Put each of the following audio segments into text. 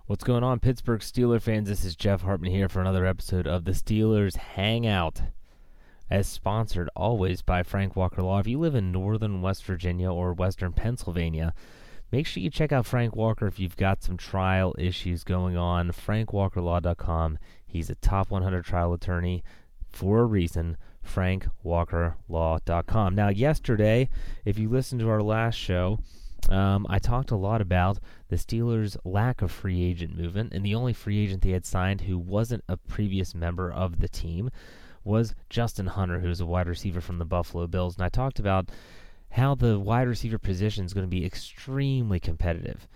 What's going on, Pittsburgh Steelers fans? This is Jeff Hartman here for another episode of the Steelers Hangout, as sponsored always by Frank Walker Law. If you live in northern West Virginia or western Pennsylvania, make sure you check out Frank Walker if you've got some trial issues going on. FrankWalkerLaw.com. He's a top 100 trial attorney for a reason. FrankWalkerLaw.com. Now, yesterday, if you listened to our last show, I talked a lot about the Steelers' lack of free agent movement, and the only free agent they had signed who wasn't a previous member of the team was Justin Hunter, who's a wide receiver from the Buffalo Bills. And I talked about how the wide receiver position is going to be extremely competitive.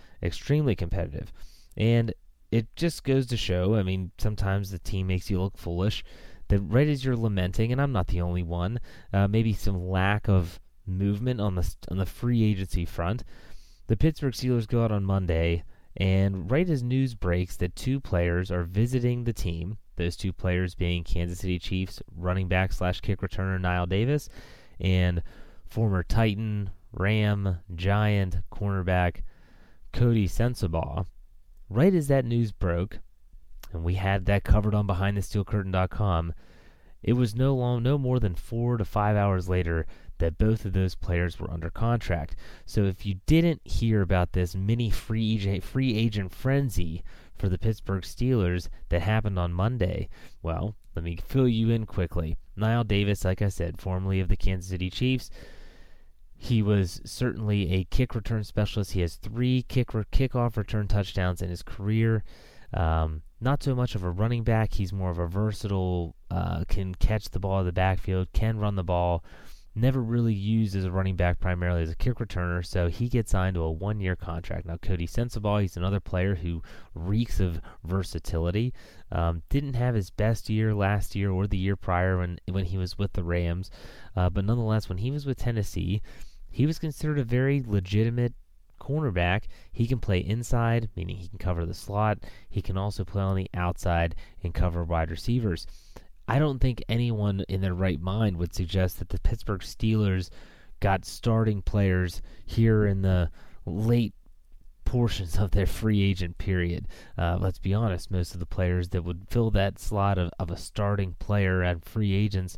And it just goes to show, I mean, sometimes the team makes you look foolish, that right as you're lamenting, and I'm not the only one, maybe some lack of movement on the free agency front, the Pittsburgh Steelers go out on Monday, and right as news breaks that two players are visiting the team, those two players being Kansas City Chiefs running back / kick returner Knile Davis and former Titan, Ram, Giant cornerback Coty Sensabaugh, right as that news broke, and we had that covered on BehindTheSteelCurtain.com, it was no more than 4 to 5 hours later that both of those players were under contract. So if you didn't hear about this mini free agent frenzy for the Pittsburgh Steelers that happened on Monday, well, let me fill you in quickly. Knile Davis, like I said, formerly of the Kansas City Chiefs, he was certainly a kick return specialist. He has 3 kickoff return touchdowns in his career. Not so much of a running back. He's more of a versatile, can catch the ball in the backfield, can run the ball. Never really used as a running back, primarily as a kick returner, so he gets signed to a 1-year contract. Now, Coty Sensabaugh, he's another player who reeks of versatility. Didn't have his best year last year or the year prior when he was with the Rams, but nonetheless, when he was with Tennessee, he was considered a very legitimate cornerback. He can play inside, meaning he can cover the slot. He can also play on the outside and cover wide receivers. I don't think anyone in their right mind would suggest that the Pittsburgh Steelers got starting players here in the late portions of their free agent period. Let's be honest, most of the players that would fill that slot of a starting player at free agents,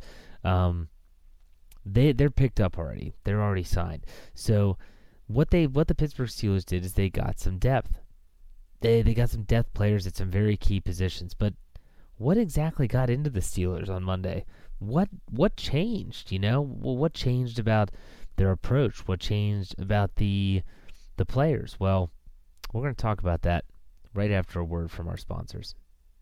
they're picked up already. They're already signed. So what the Pittsburgh Steelers did is they got some depth. They got some depth players at some very key positions, but what exactly got into the Steelers on Monday? What changed, Well, what changed about their approach? What changed about the players? Well, we're going to talk about that right after a word from our sponsors.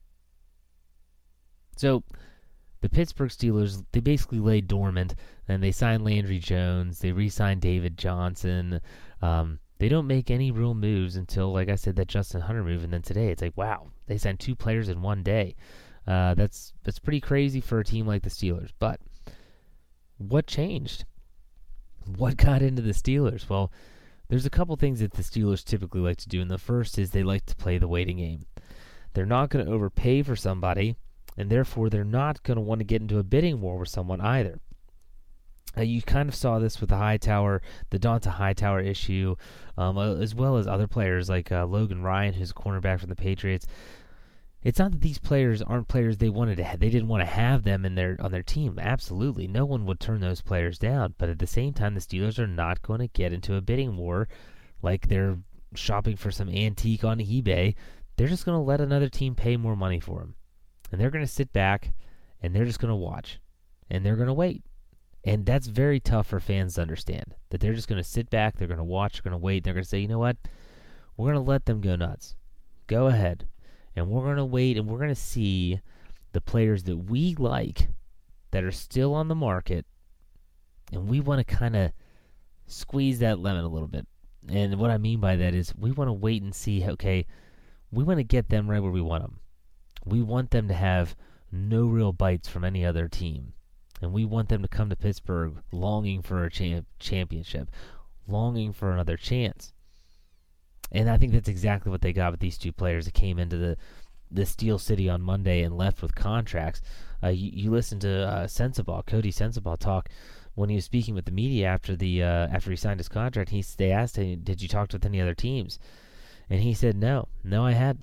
So, the Pittsburgh Steelers, they basically lay dormant, and they signed Landry Jones, they re-signed David Johnson. They don't make any real moves until, like I said, that Justin Hunter move, and then today it's like, wow, they signed 2 players in one day. That's pretty crazy for a team like the Steelers. But what changed? What got into the Steelers? Well, there's a couple things that the Steelers typically like to do, and the first is they like to play the waiting game. They're not going to overpay for somebody, and therefore they're not going to want to get into a bidding war with someone either. You kind of saw this with the Donta Hightower issue, as well as other players like Logan Ryan, who's a cornerback from the Patriots. It's not that these players aren't players they wanted to have. They didn't want to have them on their team. Absolutely, no one would turn those players down. But at the same time, the Steelers are not going to get into a bidding war like they're shopping for some antique on eBay. They're just going to let another team pay more money for them, and they're going to sit back and they're just going to watch and they're going to wait. And that's very tough for fans to understand, that they're just going to sit back, they're going to watch, they're going to wait, they're going to say, you know what, we're going to let them go nuts. Go ahead. And we're going to wait, and we're going to see the players that we like that are still on the market, and we want to kind of squeeze that lemon a little bit. And what I mean by that is we want to wait and see, okay, we want to get them right where we want them. We want them to have no real bites from any other team. And we want them to come to Pittsburgh longing for a championship, longing for another chance. And I think that's exactly what they got with these two players that came into the Steel City on Monday and left with contracts. You listen to Coty Sensabaugh talk when he was speaking with the media after he signed his contract. They asked him, "Did you talk with any other teams?" And he said, "No, I hadn't."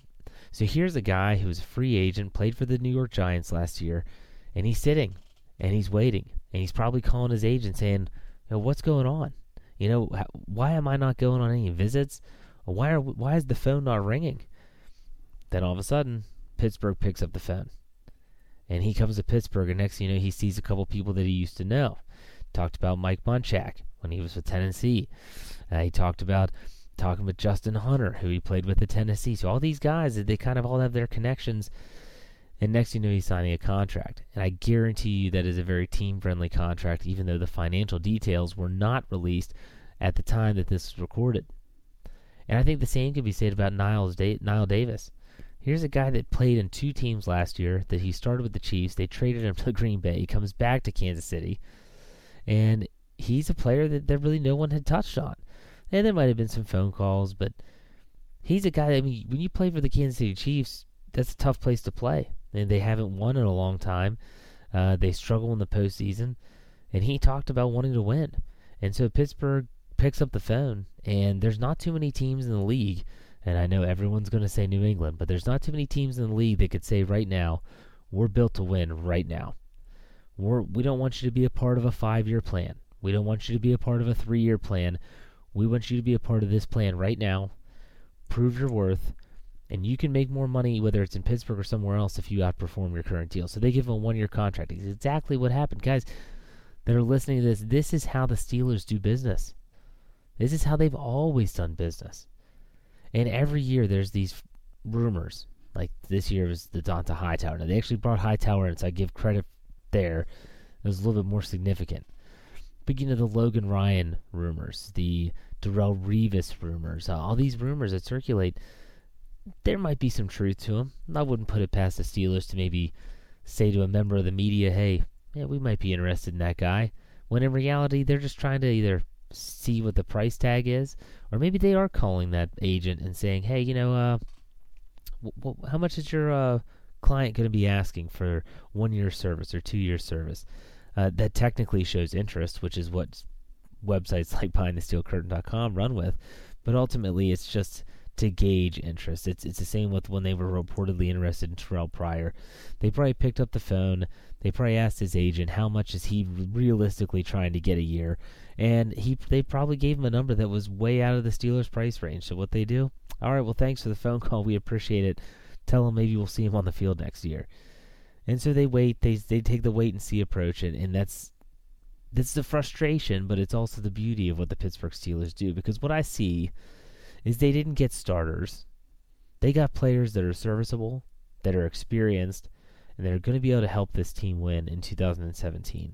So here's a guy who's a free agent, played for the New York Giants last year, and he's sitting, and he's waiting, and he's probably calling his agent saying, what's going on? Why am I not going on any visits? Why is the phone not ringing? Then all of a sudden, Pittsburgh picks up the phone. And he comes to Pittsburgh, and next thing you know, he sees a couple people that he used to know. Talked about Mike Munchak when he was with Tennessee. He talked about talking with Justin Hunter, who he played with at Tennessee. So all these guys, they kind of all have their connections. And next thing you know, he's signing a contract. And I guarantee you that is a very team-friendly contract, even though the financial details were not released at the time that this was recorded. And I think the same could be said about Niall Davis. Here's a guy that played in 2 teams last year, that he started with the Chiefs. They traded him to Green Bay. He comes back to Kansas City. And he's a player that really no one had touched on. And there might have been some phone calls, but he's a guy that, when you play for the Kansas City Chiefs, that's a tough place to play. And they haven't won in a long time. They struggle in the postseason. And he talked about wanting to win. And so Pittsburgh picks up the phone, and there's not too many teams in the league, and I know everyone's going to say New England, but there's not too many teams in the league that could say right now, we're built to win right now. We don't want you to be a part of a 5-year plan. We don't want you to be a part of a 3-year plan. We want you to be a part of this plan right now. Prove your worth, and you can make more money, whether it's in Pittsburgh or somewhere else, if you outperform your current deal. So they give him a 1-year contract. It's exactly what happened. Guys that are listening to this is how the Steelers do business. This is how they've always done business. And every year there's these rumors. Like this year was the Donta Hightower. Now they actually brought Hightower in, so I give credit there. It was a little bit more significant. Beginning of the Logan Ryan rumors, the Darrelle Revis rumors, all these rumors that circulate, there might be some truth to them. I wouldn't put it past the Steelers to maybe say to a member of the media, hey, yeah, we might be interested in that guy. When in reality, they're just trying to either see what the price tag is, or maybe they are calling that agent and saying, hey, how much is your client going to be asking for 1-year service or 2-year service? That technically shows interest, which is what websites like BehindTheSteelCurtain.com run with, but ultimately it's just to gauge interest. It's the same with when they were reportedly interested in Terrell Pryor. They probably picked up the phone. They probably asked his agent how much is he realistically trying to get a year, and they probably gave him a number that was way out of the Steelers' price range. So what they do? All right, well, thanks for the phone call. We appreciate it. Tell him maybe we'll see him on the field next year. And so they wait. They take the wait and see approach, and that's the frustration, but it's also the beauty of what the Pittsburgh Steelers do. Because what I see is they didn't get starters. They got players that are serviceable, that are experienced, and they're going to be able to help this team win in 2017.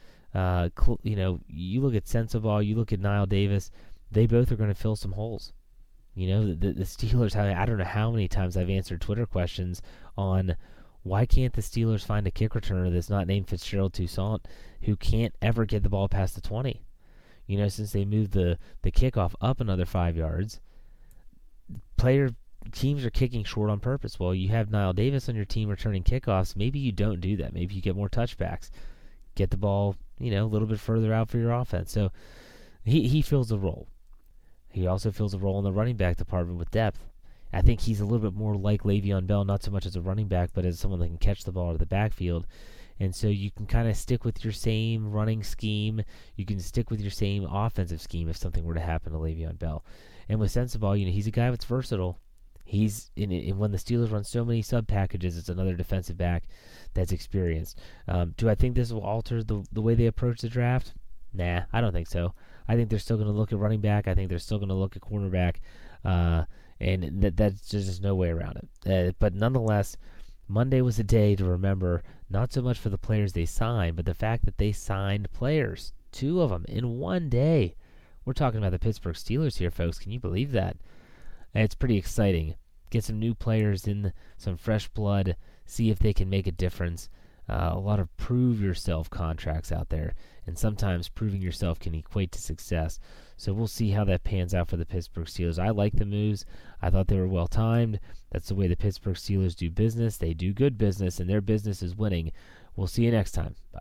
You look at Sensabaugh, you look at Niall Davis, they both are going to fill some holes. The Steelers, I don't know how many times I've answered Twitter questions on why can't the Steelers find a kick returner that's not named Fitzgerald Toussaint who can't ever get the ball past the 20? Since they moved the kickoff up another 5 yards, teams are kicking short on purpose. Well, you have Niall Davis on your team returning kickoffs. Maybe you don't do that. Maybe you get more touchbacks. Get the ball, a little bit further out for your offense. So he fills a role. He also fills a role in the running back department with depth. I think he's a little bit more like Le'Veon Bell, not so much as a running back, but as someone that can catch the ball out of the backfield. And so you can kind of stick with your same running scheme. You can stick with your same offensive scheme if something were to happen to Le'Veon Bell. And with Sensabaugh, he's a guy that's versatile. He's when the Steelers run so many sub packages, it's another defensive back that's experienced. Do I think this will alter the way they approach the draft? Nah, I don't think so. I think they're still going to look at running back. I think they're still going to look at cornerback, and that's just no way around it. But nonetheless, Monday was a day to remember, not so much for the players they signed, but the fact that they signed players, 2 of them in one day. We're talking about the Pittsburgh Steelers here, folks. Can you believe that? And it's pretty exciting. Get some new players in, some fresh blood, see if they can make a difference. A lot of prove-yourself contracts out there, and sometimes proving yourself can equate to success. So we'll see how that pans out for the Pittsburgh Steelers. I like the moves. I thought they were well-timed. That's the way the Pittsburgh Steelers do business. They do good business, and their business is winning. We'll see you next time. Bye.